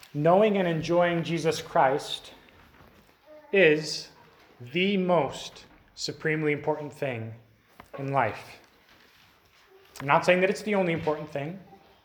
Knowing and enjoying Jesus Christ is the most supremely important thing in life. I'm not saying that it's the only important thing,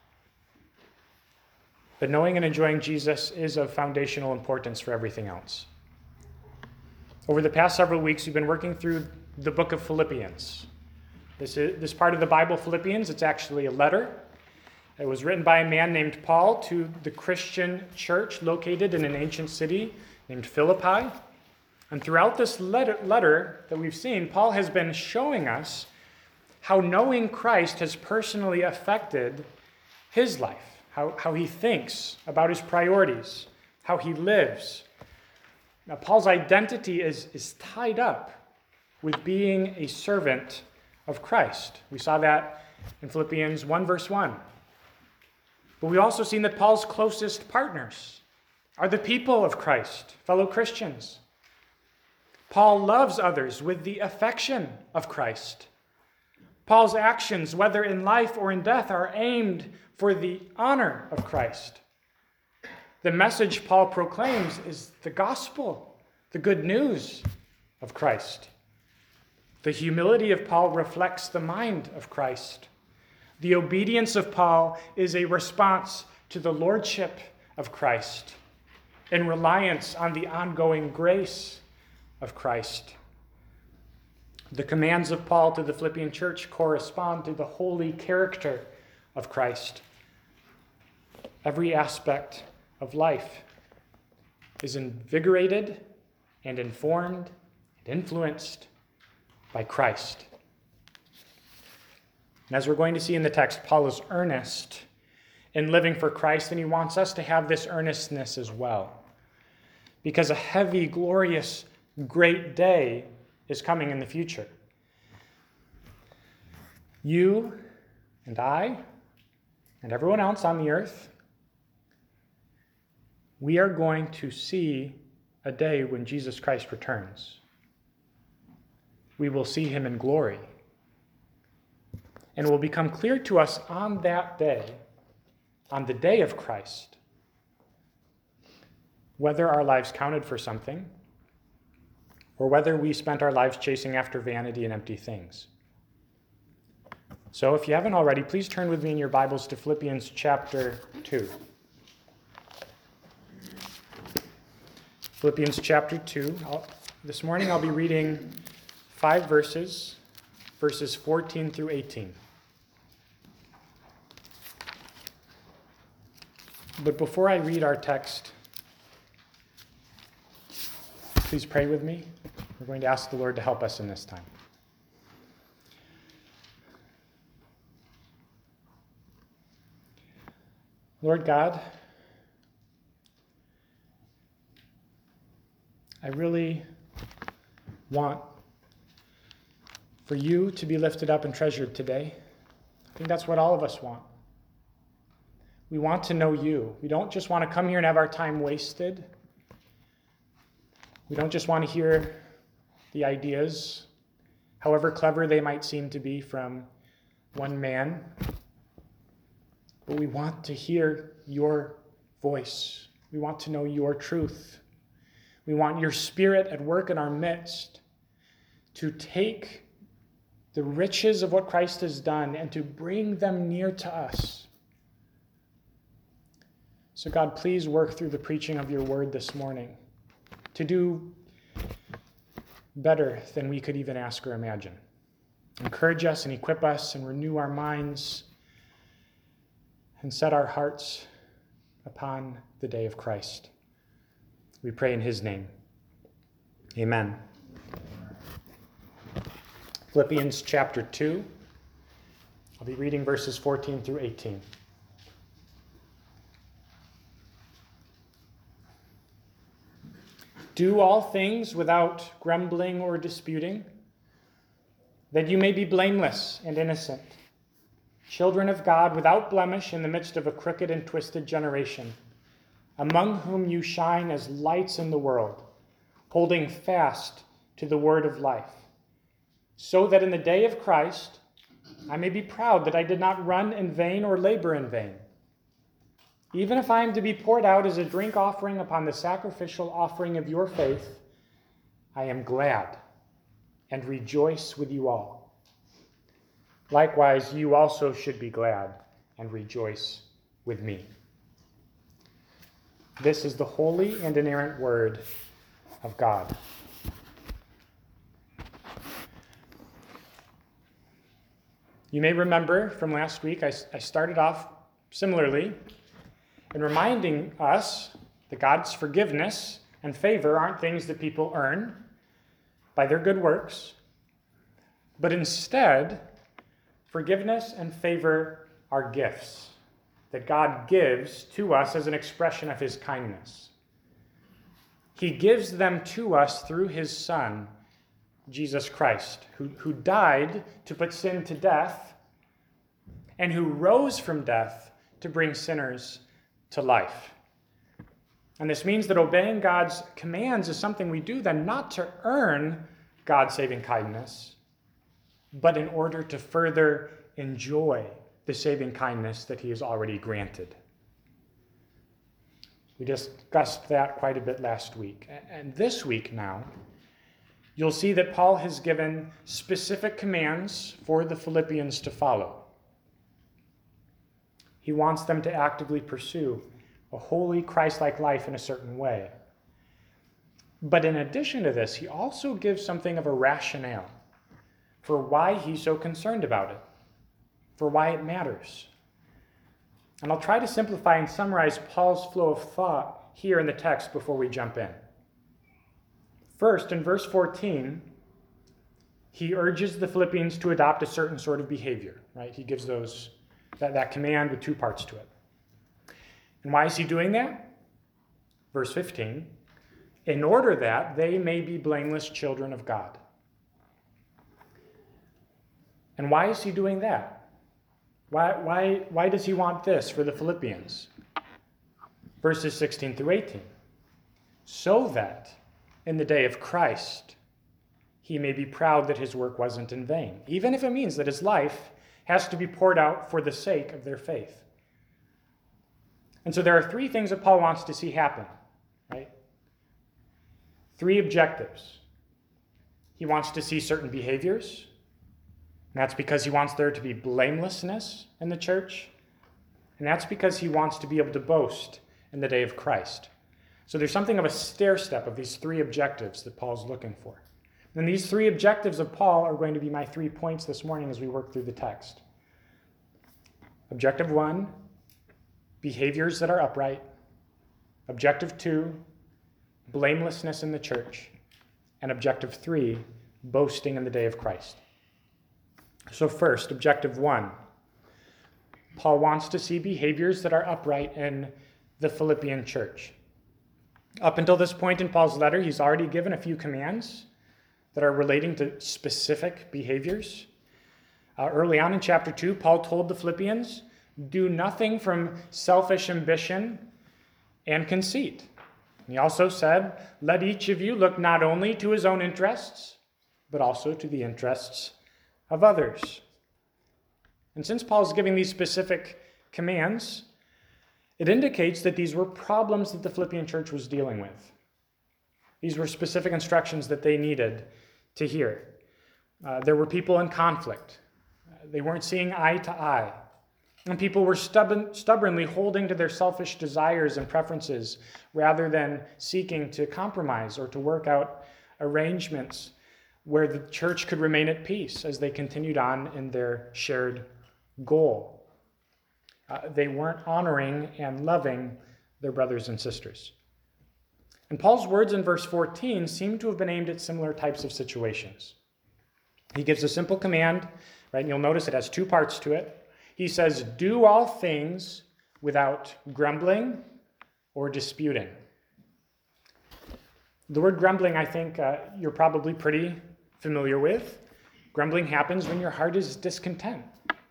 but knowing and enjoying Jesus is of foundational importance for everything else. Over the past several weeks, we've been working through the book of Philippians. This part of the Bible, Philippians, it's actually a letter. It was written by a man named Paul to the Christian church located in an ancient city named Philippi. And throughout this letter that we've seen, Paul has been showing us how knowing Christ has personally affected his life, how he thinks about his priorities, how he lives. Now, Paul's identity is tied up with being a servant of Christ. We saw that in Philippians 1, verse 1. But we've also seen that Paul's closest partners are the people of Christ, fellow Christians. Paul loves others with the affection of Christ. Paul's actions, whether in life or in death, are aimed for the honor of Christ. The message Paul proclaims is the gospel, the good news of Christ. The humility of Paul reflects the mind of Christ. The obedience of Paul is a response to the lordship of Christ in reliance on the ongoing grace of Christ. The commands of Paul to the Philippian church correspond to the holy character of Christ. Every aspect of life is invigorated and informed and influenced by Christ. And as we're going to see in the text, Paul is earnest in living for Christ, and he wants us to have this earnestness as well. Because a heavy, glorious, great day is coming in the future. You and I and everyone else on the earth, we are going to see a day when Jesus Christ returns. We will see him in glory. And it will become clear to us on that day, on the day of Christ, whether our lives counted for something or whether we spent our lives chasing after vanity and empty things. So if you haven't already, please turn with me in your Bibles to Philippians chapter 2. Philippians chapter 2. This morning I'll be reading 5 verses 14 through 18. But before I read our text, please pray with me. We're going to ask the Lord to help us in this time. Lord God, I really want for you to be lifted up and treasured today. I think that's what all of us want. We want to know you. We don't just want to come here and have our time wasted. We don't just want to hear the ideas, however clever they might seem to be, from one man. But we want to hear your voice. We want to know your truth. We want your Spirit at work in our midst to take the riches of what Christ has done and to bring them near to us. So God, please work through the preaching of your word this morning to do better than we could even ask or imagine. Encourage us and equip us and renew our minds and set our hearts upon the day of Christ. We pray in his name. Amen. Philippians chapter 2. I'll be reading verses 14 through 18. Do all things without grumbling or disputing, that you may be blameless and innocent, children of God without blemish in the midst of a crooked and twisted generation, among whom you shine as lights in the world, holding fast to the word of life, so that in the day of Christ I may be proud that I did not run in vain or labor in vain. even if I am to be poured out as a drink offering upon the sacrificial offering of your faith, I am glad and rejoice with you all. Likewise, you also should be glad and rejoice with me. This is the holy and inerrant word of God. You may remember from last week, I started off similarly in reminding us that God's forgiveness and favor aren't things that people earn by their good works, but instead, forgiveness and favor are gifts that God gives to us as an expression of his kindness. He gives them to us through his Son, Jesus Christ, who died to put sin to death and who rose from death to bring sinners to life. And this means that obeying God's commands is something we do then not to earn God's saving kindness, but in order to further enjoy the saving kindness that he has already granted. We discussed that quite a bit last week. And this week now, you'll see that Paul has given specific commands for the Philippians to follow. He wants them to actively pursue a holy, Christ-like life in a certain way. But in addition to this, he also gives something of a rationale for why he's so concerned about it, for why it matters. And I'll try to simplify and summarize Paul's flow of thought here in the text before we jump in. First, in verse 14, he urges the Philippians to adopt a certain sort of behavior, right? He gives that command with two parts to it. And why is he doing that? Verse 15, in order that they may be blameless children of God. And why is he doing that? Why does he want this for the Philippians? Verses 16 through 18. So that in the day of Christ, he may be proud that his work wasn't in vain, even if it means that his life has to be poured out for the sake of their faith. And so there are three things that Paul wants to see happen, right? Three objectives. He wants to see certain behaviors, and that's because he wants there to be blamelessness in the church, and that's because he wants to be able to boast in the day of Christ. So there's something of a stair step of these three objectives that Paul's looking for. And these three objectives of Paul are going to be my 3 points this morning as we work through the text. Objective 1, behaviors that are upright. Objective 2, blamelessness in the church. And objective 3, boasting in the day of Christ. So first, objective 1. Paul wants to see behaviors that are upright in the Philippian church. Up until this point in Paul's letter, he's already given a few commands that are relating to specific behaviors. Early on in chapter 2, Paul told the Philippians, do nothing from selfish ambition and conceit. He also said, let each of you look not only to his own interests, but also to the interests of others. And since Paul's giving these specific commands, it indicates that these were problems that the Philippian church was dealing with. These were specific instructions that they needed to hear. There were people in conflict. They weren't seeing eye to eye. And people were stubbornly holding to their selfish desires and preferences rather than seeking to compromise or to work out arrangements where the church could remain at peace as they continued on in their shared goal. They weren't honoring and loving their brothers and sisters. And Paul's words in verse 14 seem to have been aimed at similar types of situations. He gives a simple command, right? And you'll notice it has 2 parts to it. He says, do all things without grumbling or disputing. The word grumbling, I think you're probably pretty familiar with. Grumbling happens when your heart is discontent.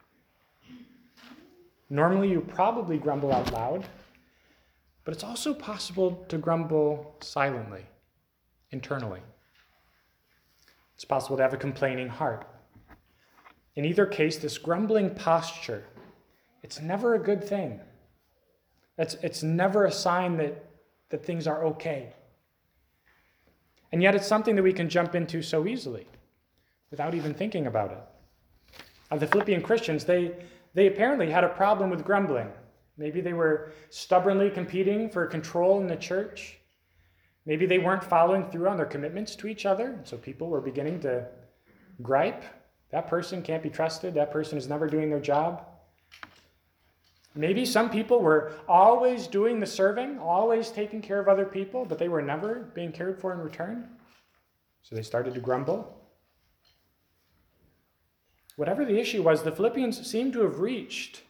Normally, you probably grumble out loud, but it's also possible to grumble silently, internally. It's possible to have a complaining heart. In either case, this grumbling posture, it's never a good thing. It's never a sign that things are okay. And yet it's something that we can jump into so easily without even thinking about it. The Philippian Christians, they apparently had a problem with grumbling. Maybe they were stubbornly competing for control in the church. Maybe they weren't following through on their commitments to each other. So people were beginning to gripe. That person can't be trusted. That person is never doing their job. Maybe some people were always doing the serving, always taking care of other people, but they were never being cared for in return. So they started to grumble. Whatever the issue was, the Philippians seem to have reached,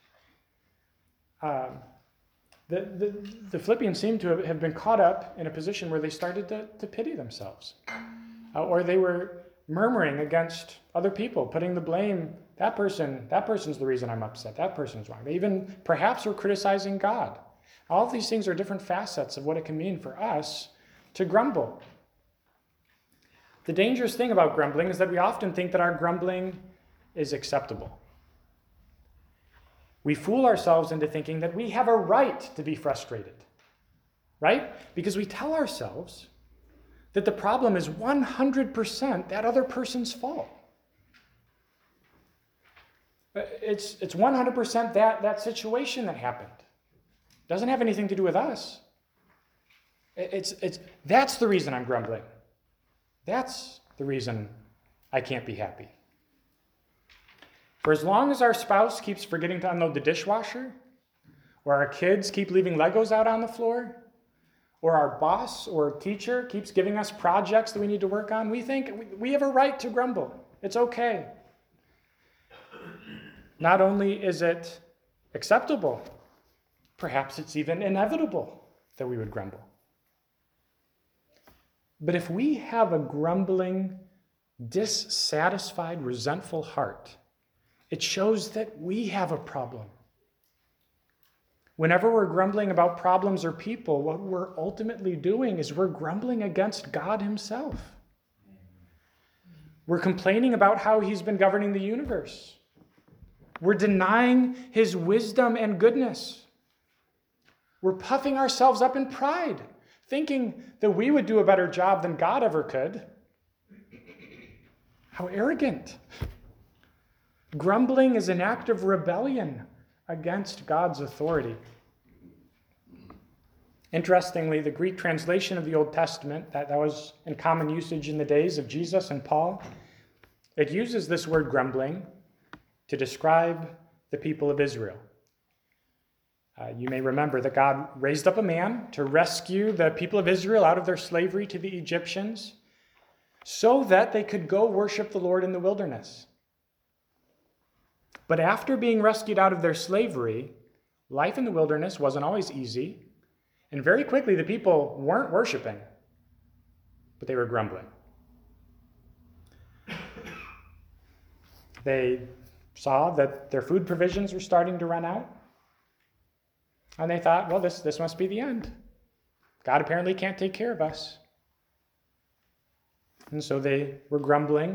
the Philippians seem to have been caught up in a position where they started to pity themselves. Or they were murmuring against other people, putting the blame, that person's the reason I'm upset, that person's wrong. They even perhaps were criticizing God. All of these things are different facets of what it can mean for us to grumble. The dangerous thing about grumbling is that we often think that our grumbling is acceptable. We fool ourselves into thinking that we have a right to be frustrated, right? Because we tell ourselves that the problem is 100% that other person's fault. It's 100% that situation that happened. It doesn't have anything to do with us. That's the reason I'm grumbling. That's the reason I can't be happy. For as long as our spouse keeps forgetting to unload the dishwasher, or our kids keep leaving Legos out on the floor, or our boss or teacher keeps giving us projects that we need to work on, we think we have a right to grumble. It's okay. Not only is it acceptable, perhaps it's even inevitable that we would grumble. But if we have a grumbling, dissatisfied, resentful heart, it shows that we have a problem. Whenever we're grumbling about problems or people, what we're ultimately doing is we're grumbling against God himself. We're complaining about how he's been governing the universe. We're denying his wisdom and goodness. We're puffing ourselves up in pride, thinking that we would do a better job than God ever could. How arrogant. Grumbling is an act of rebellion against God's authority. Interestingly, the Greek translation of the Old Testament, that was in common usage in the days of Jesus and Paul, it uses this word grumbling to describe the people of Israel. You may remember that God raised up a man to rescue the people of Israel out of their slavery to the Egyptians so that they could go worship the Lord in the wilderness. But after being rescued out of their slavery, life in the wilderness wasn't always easy, and very quickly the people weren't worshiping, but they were grumbling. They saw that their food provisions were starting to run out, and they thought, well, this must be the end. God apparently can't take care of us. And so they were grumbling.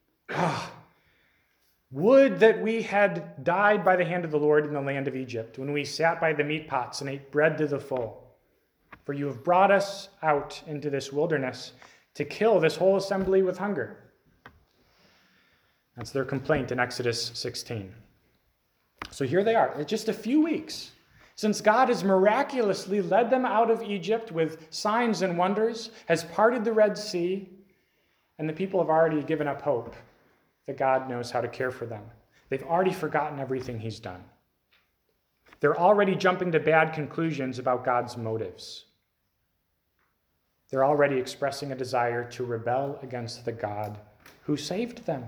Would that we had died by the hand of the Lord in the land of Egypt, when we sat by the meat pots and ate bread to the full. For you have brought us out into this wilderness to kill this whole assembly with hunger. That's their complaint in Exodus 16. So here they are. It's just a few weeks since God has miraculously led them out of Egypt with signs and wonders, has parted the Red Sea, and the people have already given up hope that God knows how to care for them. They've already forgotten everything he's done. They're already jumping to bad conclusions about God's motives. They're already expressing a desire to rebel against the God who saved them.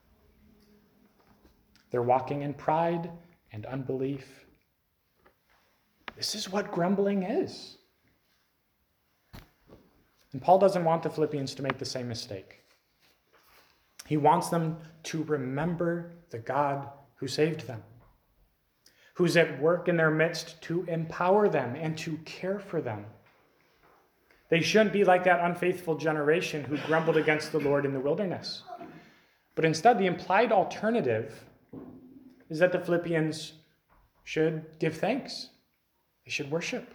They're walking in pride and unbelief. This is what grumbling is. And Paul doesn't want the Philippians to make the same mistake. He wants them to remember the God who saved them, who's at work in their midst to empower them and to care for them. They shouldn't be like that unfaithful generation who grumbled against the Lord in the wilderness. But instead, the implied alternative is that the Philippians should give thanks. We should worship.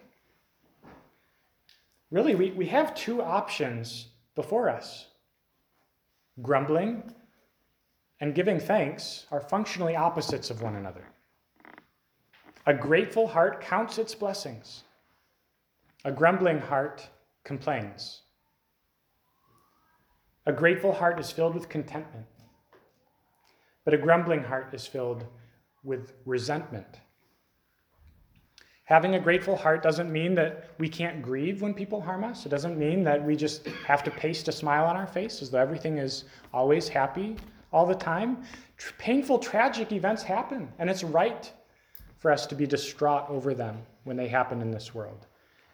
Really, we have two options before us. Grumbling and giving thanks are functionally opposites of one another. A grateful heart counts its blessings. A grumbling heart complains. A grateful heart is filled with contentment, but a grumbling heart is filled with resentment. Having a grateful heart doesn't mean that we can't grieve when people harm us. It doesn't mean that we just have to paste a smile on our face as though everything is always happy all the time. Painful, tragic events happen, and it's right for us to be distraught over them when they happen in this world.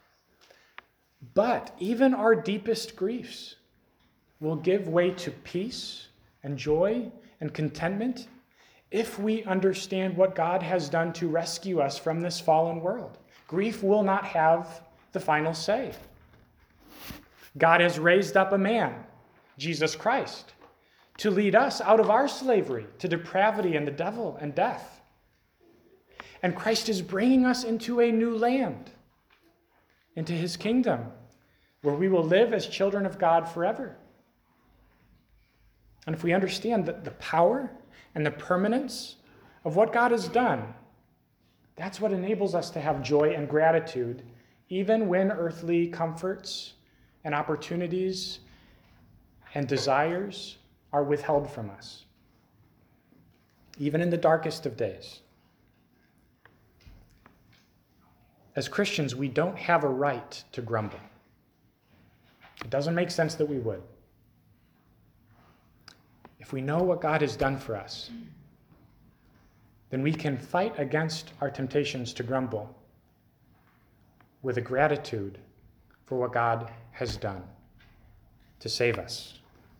But even our deepest griefs will give way to peace and joy and contentment if we understand what God has done to rescue us from this fallen world. Grief will not have the final say. God has raised up a man, Jesus Christ, to lead us out of our slavery to depravity and the devil and death. And Christ is bringing us into a new land, into his kingdom, where we will live as children of God forever. And if we understand the power and the permanence of what God has done, that's what enables us to have joy and gratitude, even when earthly comforts and opportunities and desires are withheld from us, even in the darkest of days. As Christians, we don't have a right to grumble. It doesn't make sense that we would. If we know what God has done for us, then we can fight against our temptations to grumble with a gratitude for what God has done to save us.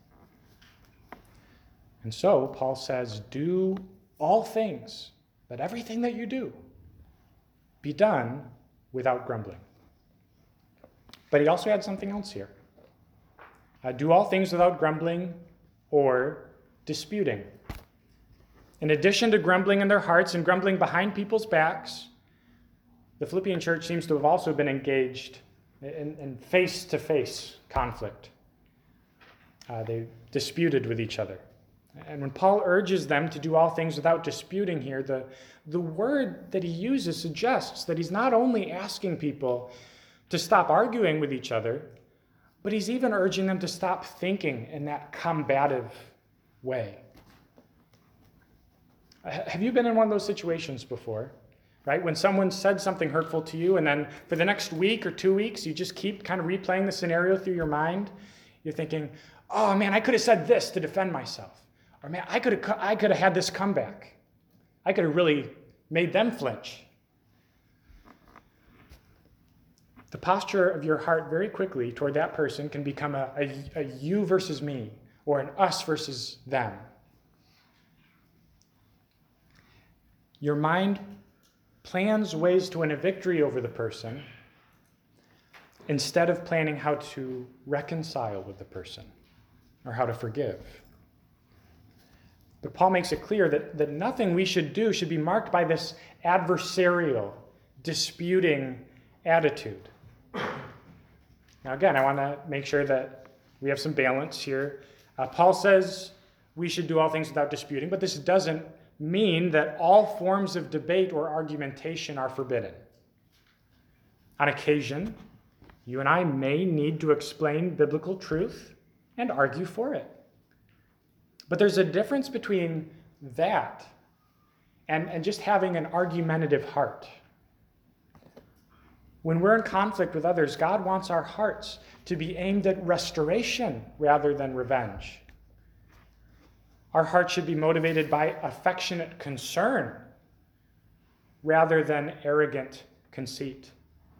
And so, Paul says, do all things, let everything that you do be done without grumbling. But he also had something else here. Do all things without grumbling or disputing. In addition to grumbling in their hearts and grumbling behind people's backs, the Philippian church seems to have also been engaged in face-to-face conflict. They disputed with each other. And when Paul urges them to do all things without disputing here, the word that he uses suggests that he's not only asking people to stop arguing with each other, but he's even urging them to stop thinking in that combative way. Have you been in one of those situations before, right? When someone said something hurtful to you, and then for the next week or 2 weeks, you just keep kind of replaying the scenario through your mind. You're thinking, oh man, I could have said this to defend myself. Or man, I could have had this comeback. I could have really made them flinch. The posture of your heart very quickly toward that person can become a you versus me, or an us versus them. Your mind plans ways to win a victory over the person instead of planning how to reconcile with the person or how to forgive. But Paul makes it clear that nothing we should do should be marked by this adversarial, disputing attitude. Now again, I want to make sure that we have some balance here. Paul says we should do all things without disputing, but this doesn't mean that all forms of debate or argumentation are forbidden. On occasion, you and I may need to explain biblical truth and argue for it. But there's a difference between that and just having an argumentative heart. When we're in conflict with others, God wants our hearts to be aimed at restoration rather than revenge. Our hearts should be motivated by affectionate concern rather than arrogant conceit.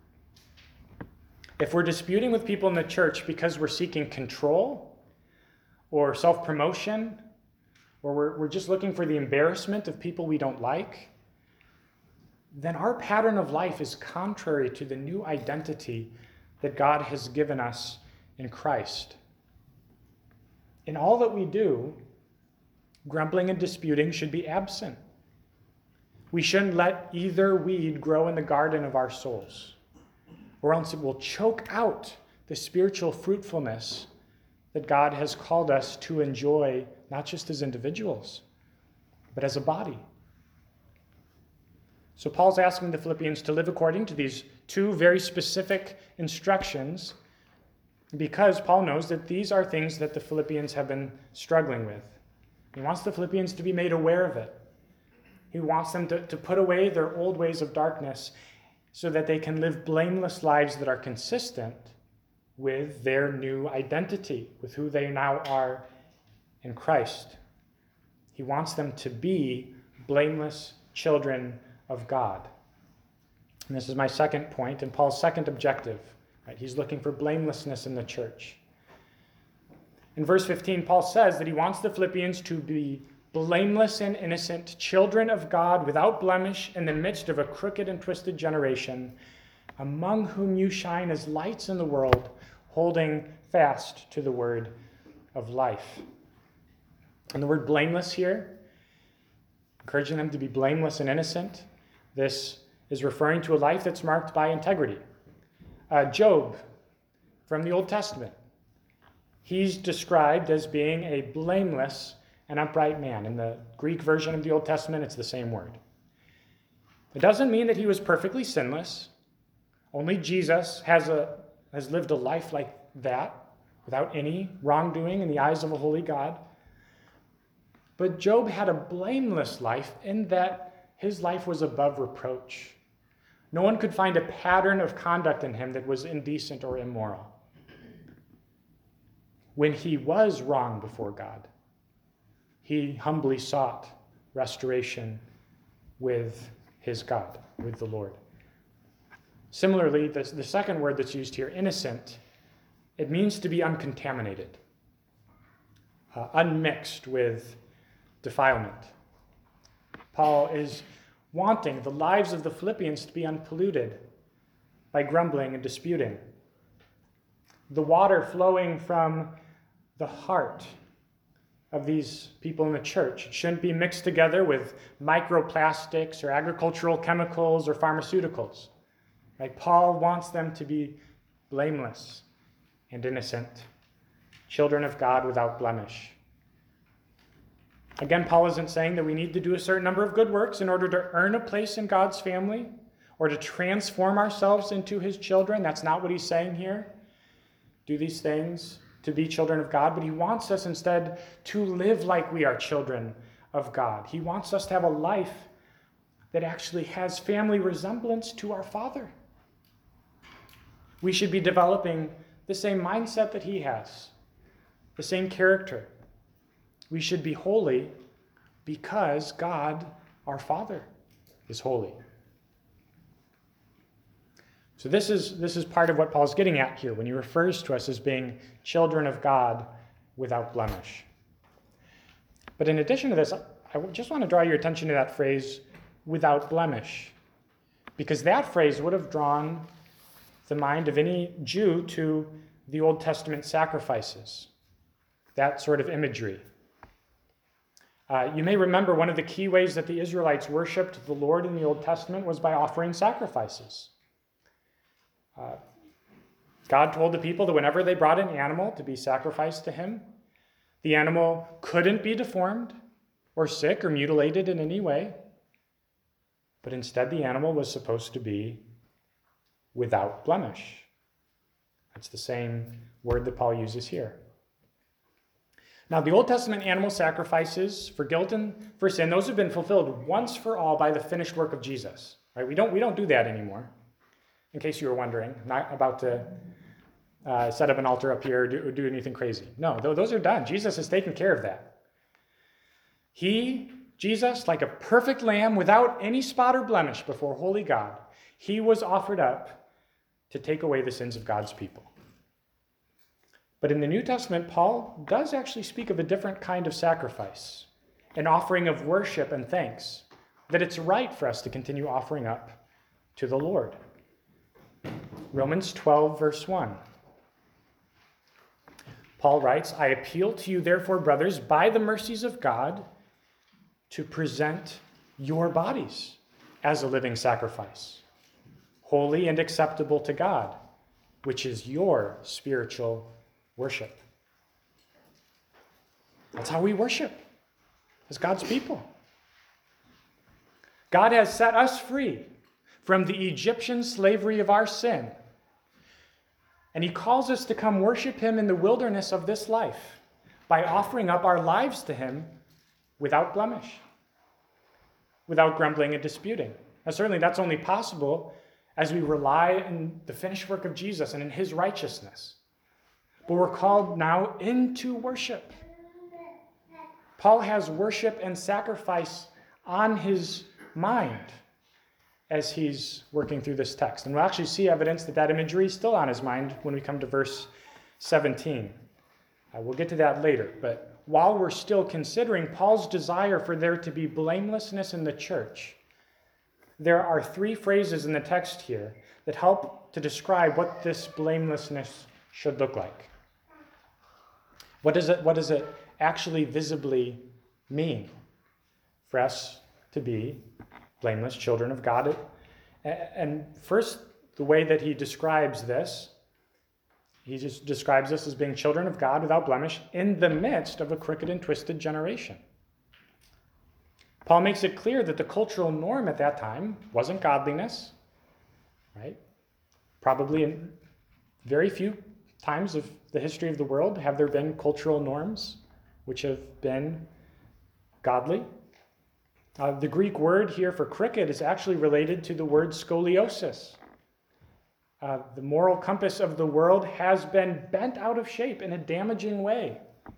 If we're disputing with people in the church because we're seeking control or self-promotion, or we're just looking for the embarrassment of people we don't like, then our pattern of life is contrary to the new identity that God has given us in Christ. In all that we do, grumbling and disputing should be absent. We shouldn't let either weed grow in the garden of our souls, or else it will choke out the spiritual fruitfulness that God has called us to enjoy, not just as individuals, but as a body. So Paul's asking the Philippians to live according to these two very specific instructions, because Paul knows that these are things that the Philippians have been struggling with. He wants the Philippians to be made aware of it. He wants them to put away their old ways of darkness so that they can live blameless lives that are consistent with their new identity, with who they now are in Christ. He wants them to be blameless children of God. And this is my second point and Paul's second objective. Right? He's looking for blamelessness in the church. In verse 15, Paul says that he wants the Philippians to be blameless and innocent, children of God without blemish in the midst of a crooked and twisted generation, among whom you shine as lights in the world, holding fast to the word of life. And the word blameless here, encouraging them to be blameless and innocent, this is referring to a life that's marked by integrity. Job from the Old Testament, he's described as being a blameless and upright man. In the Greek version of the Old Testament, it's the same word. It doesn't mean that he was perfectly sinless. Only Jesus has lived a life like that, without any wrongdoing in the eyes of a holy God. But Job had a blameless life in that his life was above reproach. No one could find a pattern of conduct in him that was indecent or immoral. When he was wrong before God, he humbly sought restoration with his God, with the Lord. Similarly, the second word that's used here, innocent, it means to be uncontaminated, unmixed with defilement. Paul is wanting the lives of the Philippians to be unpolluted by grumbling and disputing. The water flowing from the heart of these people in the church shouldn't be mixed together with microplastics or agricultural chemicals or pharmaceuticals. Right? Paul wants them to be blameless and innocent, children of God without blemish. Again, Paul isn't saying that we need to do a certain number of good works in order to earn a place in God's family or to transform ourselves into his children. That's not what he's saying here. Do these things to be children of God, but he wants us instead to live like we are children of God. He wants us to have a life that actually has family resemblance to our Father. We should be developing the same mindset that he has, the same character. We should be holy because God, our Father, is holy. So this is part of what Paul's getting at here when he refers to us as being children of God without blemish. But in addition to this, I just want to draw your attention to that phrase, without blemish, because that phrase would have drawn the mind of any Jew to the Old Testament sacrifices, that sort of imagery. You may remember one of the key ways that the Israelites worshiped the Lord in the Old Testament was by offering sacrifices. God told the people that whenever they brought an animal to be sacrificed to him, the animal couldn't be deformed or sick or mutilated in any way, but instead the animal was supposed to be without blemish. That's the same word that Paul uses here. Now, the Old Testament animal sacrifices for guilt and for sin, those have been fulfilled once for all by the finished work of Jesus. Right? We don't do that anymore. In case you were wondering, I'm not about to set up an altar up here or do anything crazy. No, those are done. Jesus has taken care of that. Jesus, like a perfect lamb without any spot or blemish before holy God, he was offered up to take away the sins of God's people. But in the New Testament, Paul does actually speak of a different kind of sacrifice, an offering of worship and thanks, that it's right for us to continue offering up to the Lord. Romans 12, verse 1. Paul writes, I appeal to you, therefore, brothers, by the mercies of God, to present your bodies as a living sacrifice, holy and acceptable to God, which is your spiritual worship. That's how we worship as God's people. God has set us free from the Egyptian slavery of our sin. And he calls us to come worship him in the wilderness of this life by offering up our lives to him without blemish, without grumbling and disputing. Now, certainly that's only possible as we rely on the finished work of Jesus and in his righteousness. But we're called now into worship. Paul has worship and sacrifice on his mind as he's working through this text. And we'll actually see evidence that that imagery is still on his mind when we come to verse 17. We'll get to that later. But while we're still considering Paul's desire for there to be blamelessness in the church, there are three phrases in the text here that help to describe what this blamelessness should look like. What does it actually visibly mean for us to be blameless children of God? And first, the way that he describes this, he just describes us as being children of God without blemish in the midst of a crooked and twisted generation. Paul makes it clear that the cultural norm at that time wasn't godliness, right? Probably in very few times of the history of the world have there been cultural norms which have been godly. The Greek word here for crooked is actually related to the word scoliosis. The moral compass of the world has been bent out of shape in a damaging way.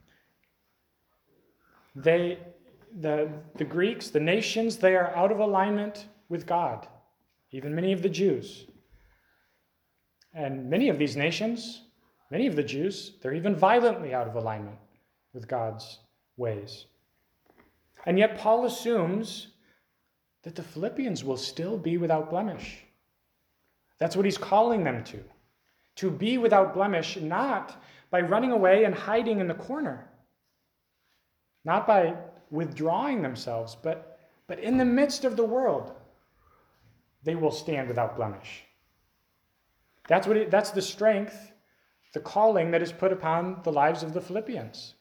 The Greeks, the nations, they are out of alignment with God, even many of the Jews. And many of these nations, many of the Jews, they're even violently out of alignment with God's ways. And yet Paul assumes that the Philippians will still be without blemish. That's what he's calling them to be without blemish, not by running away and hiding in the corner, not by withdrawing themselves, but in the midst of the world, they will stand without blemish. That's the strength, the calling that is put upon the lives of the Philippians.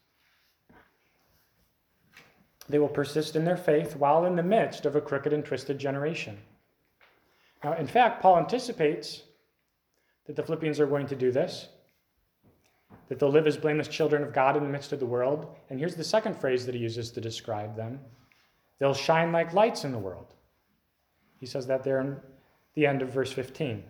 They will persist in their faith while in the midst of a crooked and twisted generation. Now, in fact, Paul anticipates that the Philippians are going to do this, that they'll live as blameless children of God in the midst of the world. And here's the second phrase that he uses to describe them. They'll shine like lights in the world. He says that there in the end of verse 15.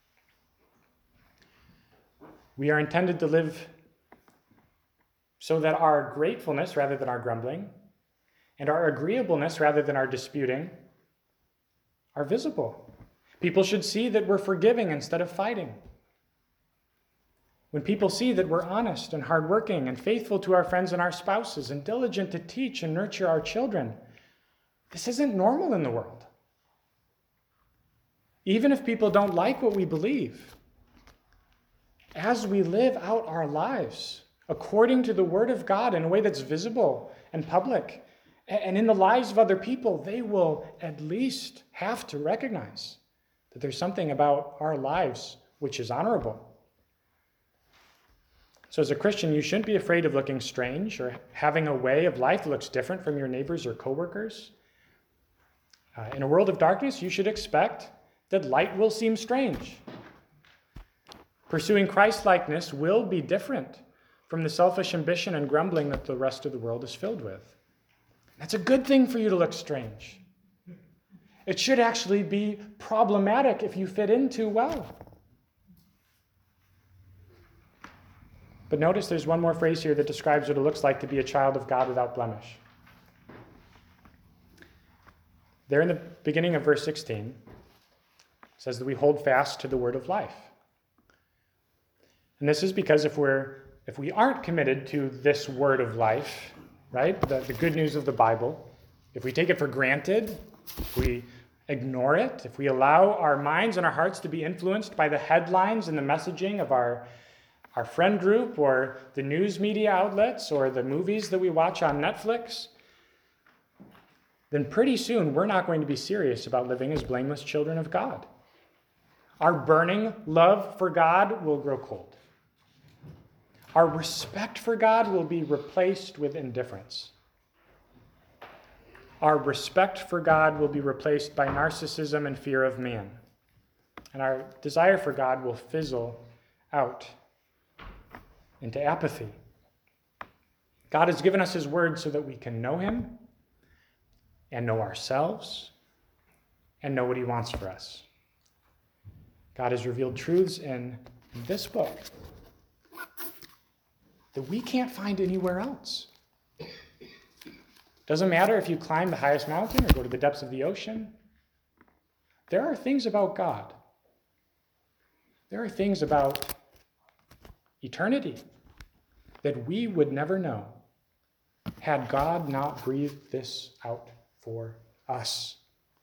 We are intended to live so that our gratefulness rather than our grumbling, and our agreeableness rather than our disputing, are visible. People should see that we're forgiving instead of fighting. When people see that we're honest and hardworking and faithful to our friends and our spouses and diligent to teach and nurture our children, this isn't normal in the world. Even if people don't like what we believe, as we live out our lives according to the Word of God in a way that's visible and public, and in the lives of other people, they will at least have to recognize that there's something about our lives which is honorable. So as a Christian, you shouldn't be afraid of looking strange or having a way of life that looks different from your neighbors or coworkers. In a world of darkness, you should expect that light will seem strange. Pursuing Christ-likeness will be different from the selfish ambition and grumbling that the rest of the world is filled with. That's a good thing for you to look strange. It should actually be problematic if you fit in too well. But notice there's one more phrase here that describes what it looks like to be a child of God without blemish. There in the beginning of verse 16, it says that we hold fast to the word of life. And this is because if we aren't committed to this word of life, right, the good news of the Bible, if we take it for granted, if we ignore it, if we allow our minds and our hearts to be influenced by the headlines and the messaging of our friend group or the news media outlets or the movies that we watch on Netflix, then pretty soon we're not going to be serious about living as blameless children of God. Our burning love for God will grow cold. Our respect for God will be replaced with indifference. Our respect for God will be replaced by narcissism and fear of man. And our desire for God will fizzle out into apathy. God has given us his word so that we can know him and know ourselves and know what he wants for us. God has revealed truths in this book that we can't find anywhere else. Doesn't matter if you climb the highest mountain or go to the depths of the ocean. There are things about God. There are things about eternity that we would never know had God not breathed this out for us.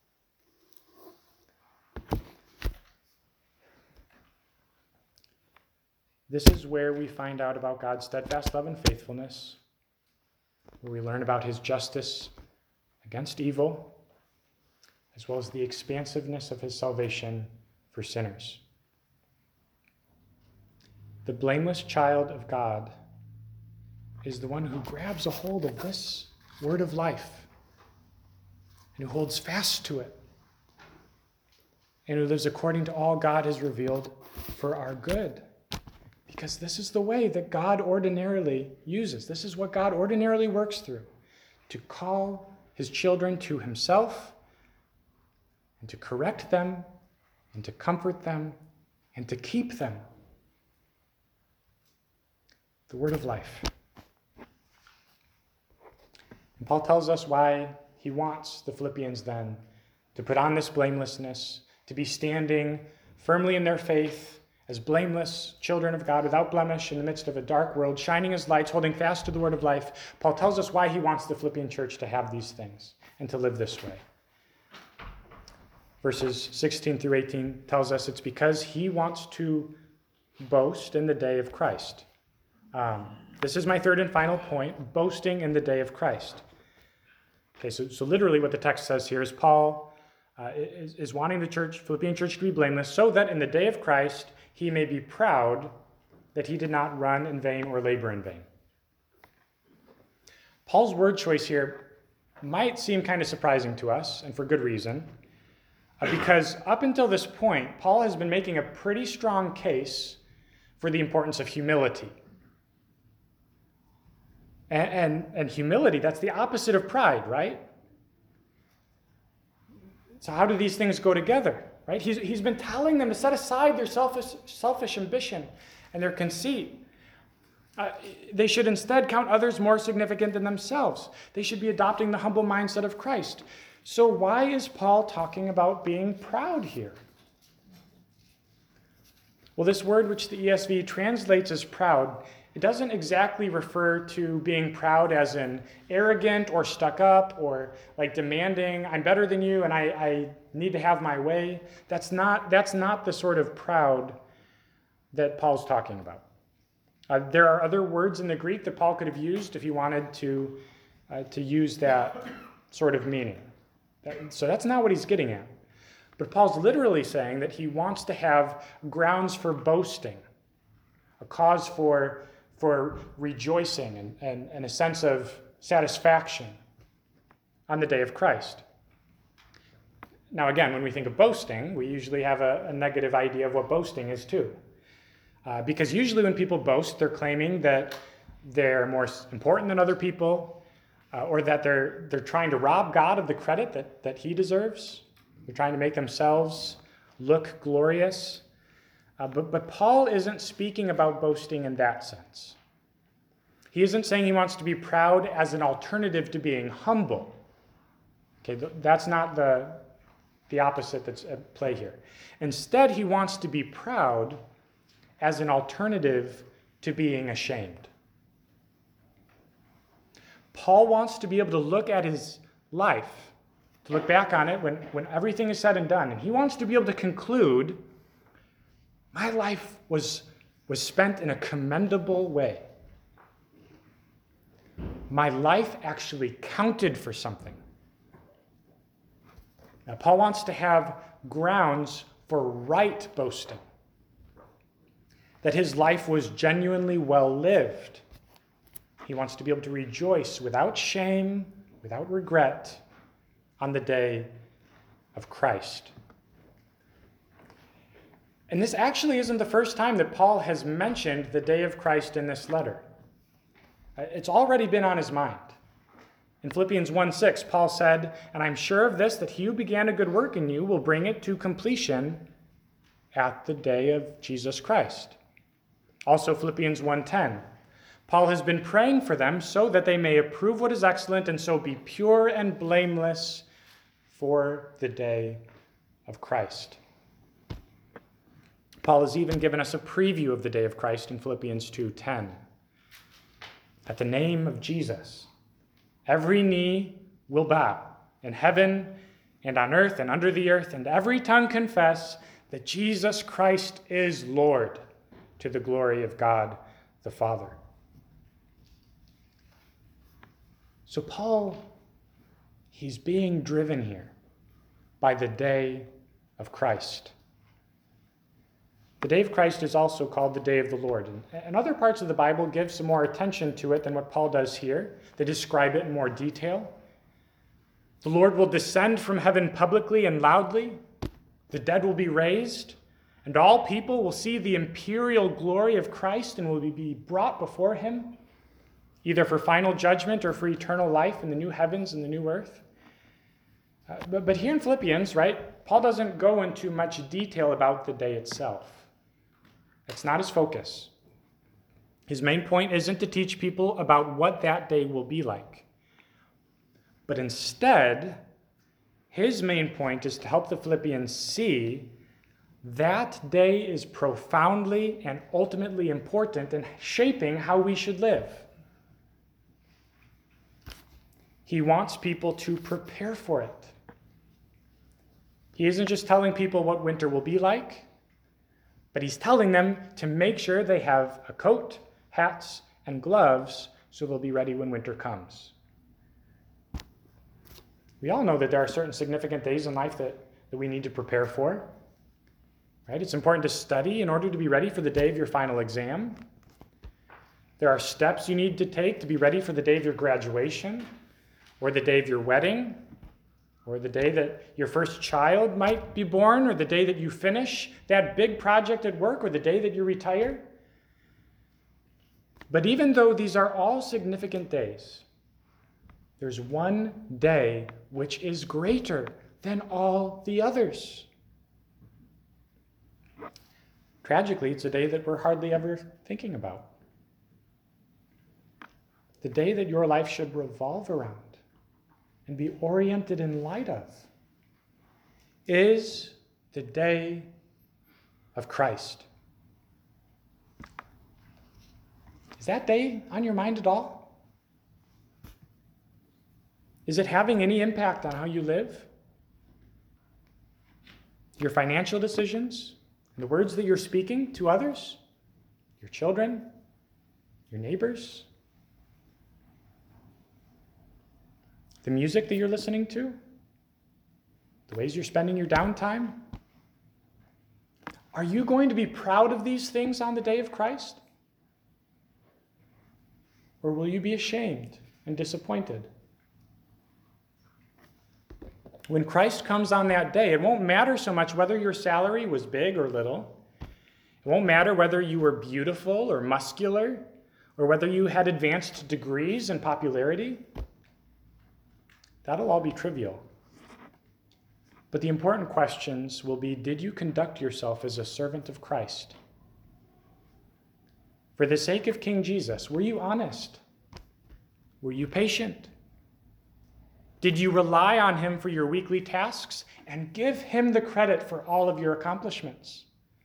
This is where we find out about God's steadfast love and faithfulness, where we learn about his justice against evil, as well as the expansiveness of his salvation for sinners. The blameless child of God is the one who grabs a hold of this word of life and who holds fast to it and who lives according to all God has revealed for our good. Because this is the way that God ordinarily uses. This is what God ordinarily works through, to call his children to himself and to correct them and to comfort them and to keep them. The word of life. And Paul tells us why he wants the Philippians then to put on this blamelessness, to be standing firmly in their faith as blameless children of God without blemish in the midst of a dark world, shining as lights, holding fast to the word of life. Paul tells us why he wants the Philippian church to have these things and to live this way. Verses 16 through 18 tells us it's because he wants to boast in the day of Christ. This is my third and final point, boasting in the day of Christ. Okay, so literally what the text says here is Paul is wanting the Philippian church to be blameless so that in the day of Christ he may be proud that he did not run in vain or labor in vain. Paul's word choice here might seem kind of surprising to us, and for good reason, because up until this point, Paul has been making a pretty strong case for the importance of humility. And humility, that's the opposite of pride, right? So how do these things go together, right? He's been telling them to set aside their selfish ambition and their conceit. They should instead count others more significant than themselves. They should be adopting the humble mindset of Christ. So why is Paul talking about being proud here? Well, this word which the ESV translates as proud, it doesn't exactly refer to being proud as in arrogant or stuck up or like demanding, I'm better than you and I need to have my way. That's not the sort of proud that Paul's talking about. There are other words in the Greek that Paul could have used if he wanted to use that sort of meaning. So that's not what he's getting at. But Paul's literally saying that he wants to have grounds for boasting, a cause for rejoicing and a sense of satisfaction on the day of Christ. Now, again, when we think of boasting, we usually have a negative idea of what boasting is too. Because usually when people boast, they're claiming that they're more important than other people, or that they're trying to rob God of the credit that he deserves. They're trying to make themselves look glorious. But Paul isn't speaking about boasting in that sense. He isn't saying he wants to be proud as an alternative to being humble. Okay, that's not the opposite that's at play here. Instead, he wants to be proud as an alternative to being ashamed. Paul wants to be able to look at his life, to look back on it when everything is said and done, and he wants to be able to conclude, my life was spent in a commendable way. My life actually counted for something. Now, Paul wants to have grounds for right boasting, that his life was genuinely well lived. He wants to be able to rejoice without shame, without regret, on the day of Christ. And this actually isn't the first time that Paul has mentioned the day of Christ in this letter. It's already been on his mind. In Philippians 1:6, Paul said, "And I'm sure of this, that he who began a good work in you will bring it to completion at the day of Jesus Christ." Also Philippians 1:10, Paul has been praying for them so that they may approve what is excellent and so be pure and blameless for the day of Christ. Paul has even given us a preview of the day of Christ in Philippians 2:10. At the name of Jesus, every knee will bow in heaven and on earth and under the earth, and every tongue confess that Jesus Christ is Lord, to the glory of God the Father. So Paul, he's being driven here by the day of Christ. The day of Christ is also called the day of the Lord. And other parts of the Bible give some more attention to it than what Paul does here. They describe it in more detail. The Lord will descend from heaven publicly and loudly. The dead will be raised. And all people will see the imperial glory of Christ and will be brought before him, either for final judgment or for eternal life in the new heavens and the new earth. But here in Philippians, right, Paul doesn't go into much detail about the day itself. That's not his focus. His main point isn't to teach people about what that day will be like. But instead, his main point is to help the Philippians see that day is profoundly and ultimately important in shaping how we should live. He wants people to prepare for it. He isn't just telling people what winter will be like, but he's telling them to make sure they have a coat, hats, and gloves so they'll be ready when winter comes. We all know that there are certain significant days in life that we need to prepare for. Right? It's important to study in order to be ready for the day of your final exam. There are steps you need to take to be ready for the day of your graduation, or the day of your wedding, or the day that your first child might be born, or the day that you finish that big project at work, or the day that you retire. But even though these are all significant days, there's one day which is greater than all the others. Tragically, it's a day that we're hardly ever thinking about. The day that your life should revolve around and be oriented in light of is the day of Christ. Is that day on your mind at all? Is it having any impact on how you live? Your financial decisions, the words that you're speaking to others, your children, your neighbors? The music that you're listening to? The ways you're spending your downtime? Are you going to be proud of these things on the day of Christ? Or will you be ashamed and disappointed? When Christ comes on that day, it won't matter so much whether your salary was big or little. It won't matter whether you were beautiful or muscular, or whether you had advanced degrees and popularity. That'll all be trivial. But the important questions will be, did you conduct yourself as a servant of Christ? For the sake of King Jesus, were you honest? Were you patient? Did you rely on him for your weekly tasks and give him the credit for all of your accomplishments?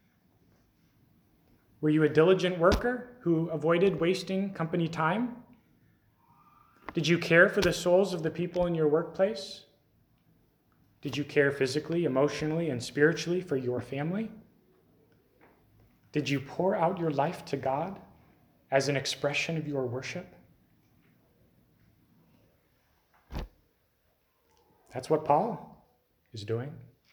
Were you a diligent worker who avoided wasting company time? Did you care for the souls of the people in your workplace? Did you care physically, emotionally, and spiritually for your family? Did you pour out your life to God as an expression of your worship? That's what Paul is doing.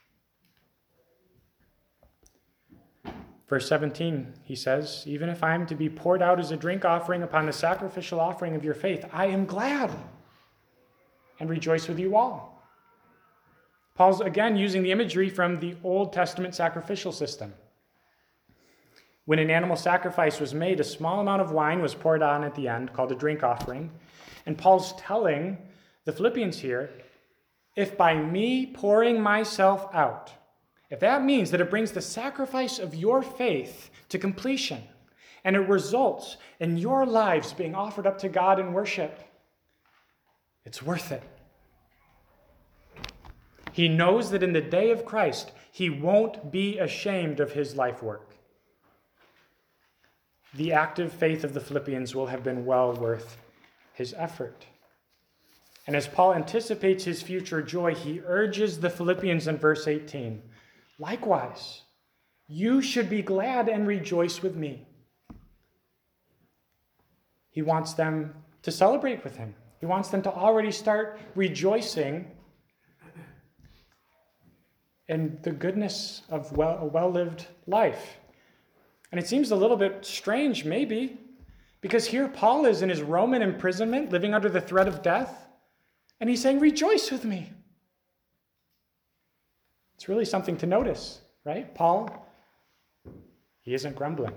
Verse 17, he says, even if I am to be poured out as a drink offering upon the sacrificial offering of your faith, I am glad and rejoice with you all. Paul's again using the imagery from the Old Testament sacrificial system. When an animal sacrifice was made, a small amount of wine was poured on at the end, called a drink offering. And Paul's telling the Philippians here, if by me pouring myself out, if that means that it brings the sacrifice of your faith to completion, and it results in your lives being offered up to God in worship, it's worth it. He knows that in the day of Christ, he won't be ashamed of his life work. The active faith of the Philippians will have been well worth his effort. And as Paul anticipates his future joy, he urges the Philippians in verse 18, likewise, you should be glad and rejoice with me. He wants them to celebrate with him. He wants them to already start rejoicing in the goodness of a well-lived life. And it seems a little bit strange, maybe, because here Paul is in his Roman imprisonment, living under the threat of death, and he's saying, rejoice with me. It's really something to notice, right? Paul, he isn't grumbling.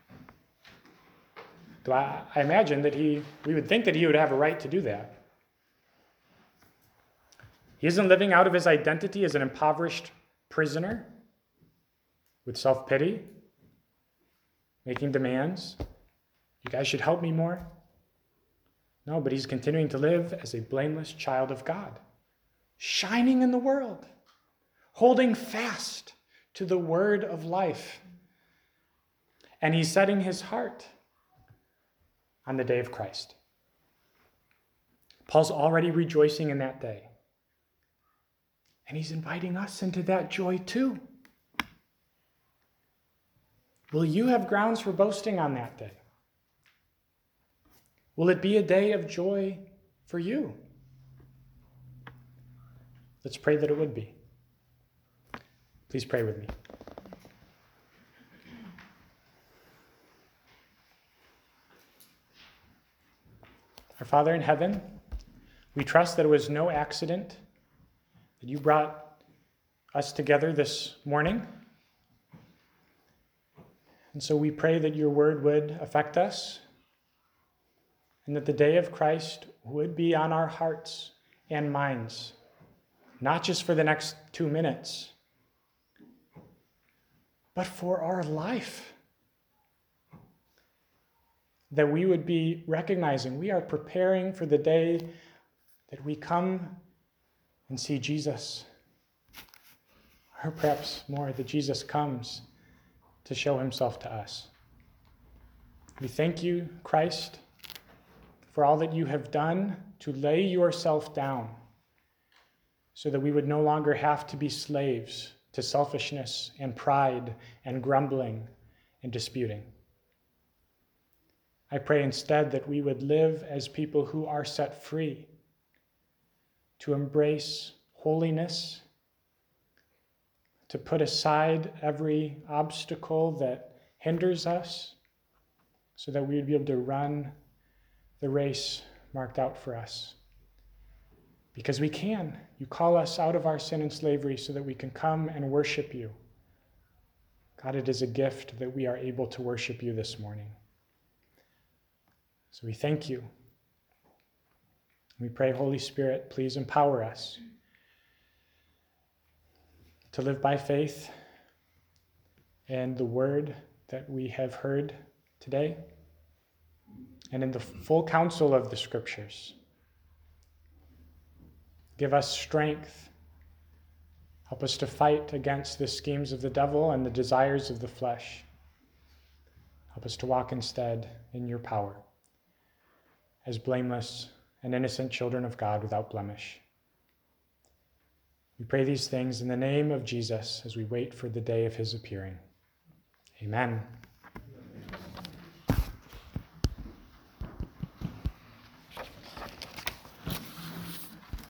Though I imagine that we would think that he would have a right to do that. He isn't living out of his identity as an impoverished prisoner with self-pity, making demands. You guys should help me more. No, but he's continuing to live as a blameless child of God, shining in the world, holding fast to the word of life. And he's setting his heart on the day of Christ. Paul's already rejoicing in that day. And he's inviting us into that joy too. Will you have grounds for boasting on that day? Will it be a day of joy for you? Let's pray that it would be. Please pray with me. Our Father in heaven, we trust that it was no accident that you brought us together this morning. And so we pray that your word would affect us and that the day of Christ would be on our hearts and minds, not just for the next 2 minutes, but for our life. That we would be recognizing we are preparing for the day that we come and see Jesus. Or perhaps more, that Jesus comes to show himself to us. We thank you, Christ, for all that you have done to lay yourself down so that we would no longer have to be slaves to selfishness and pride and grumbling and disputing. I pray instead that we would live as people who are set free to embrace holiness, to put aside every obstacle that hinders us so that we would be able to run the race marked out for us. Because we can. You call us out of our sin and slavery so that we can come and worship you. God, it is a gift that we are able to worship you this morning. So we thank you. We pray, Holy Spirit, please empower us to live by faith in the word that we have heard today and in the full counsel of the scriptures. Give us strength. Help us to fight against the schemes of the devil and the desires of the flesh. Help us to walk instead in your power as blameless and innocent children of God without blemish. We pray these things in the name of Jesus as we wait for the day of his appearing. Amen.